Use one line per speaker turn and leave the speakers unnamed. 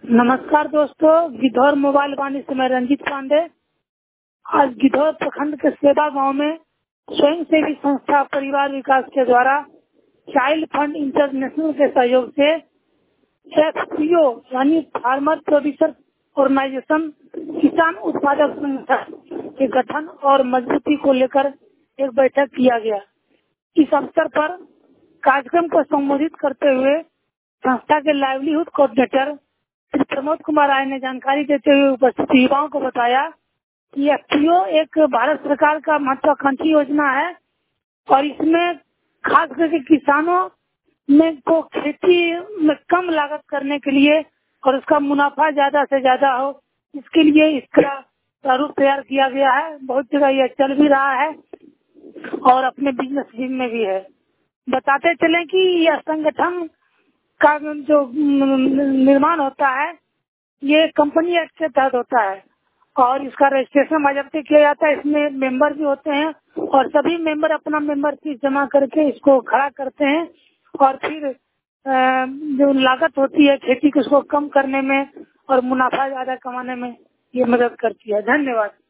नमस्कार दोस्तों, गिद्धौर मोबाइल वाणी से मैं रंजीत पांडे। आज गिद्धौर प्रखंड के सेवा गांव में स्वयं सेवी संस्था परिवार विकास के द्वारा चाइल्ड फंड इंटरनेशनल के सहयोग से एफपीओ यानी फार्मर प्रोड्यूसर ऑर्गेनाइजेशन किसान उत्पादक संस्था के गठन और मजबूती को लेकर एक बैठक किया गया। इस अवसर पर कार्यक्रम को संबोधित करते हुए संस्था के लाइवलीहुड कोऑर्डिनेटर श्री प्रमोद कुमार राय ने जानकारी देते हुए उपस्थित युवाओं को बताया कि एफपीओ एक भारत सरकार का महत्वाकांक्षी योजना है और इसमें खास करके किसानों में को खेती में कम लागत करने के लिए और उसका मुनाफा ज्यादा से ज्यादा हो, इसके लिए इसका प्रारूप तैयार किया गया है। बहुत जगह यह चल भी रहा है और अपने बिजनेस में भी है। बताते चले कि यह संगठन का जो निर्माण होता है ये कंपनी एक्ट के तहत होता है और इसका रजिस्ट्रेशन बाज़ाब्ते किया जाता है। इसमें मेंबर भी होते हैं और सभी मेंबर अपना मेंबर फीस जमा करके इसको खड़ा करते हैं और फिर जो लागत होती है खेती की उसको कम करने में और मुनाफा ज्यादा कमाने में ये मदद करती है। धन्यवाद।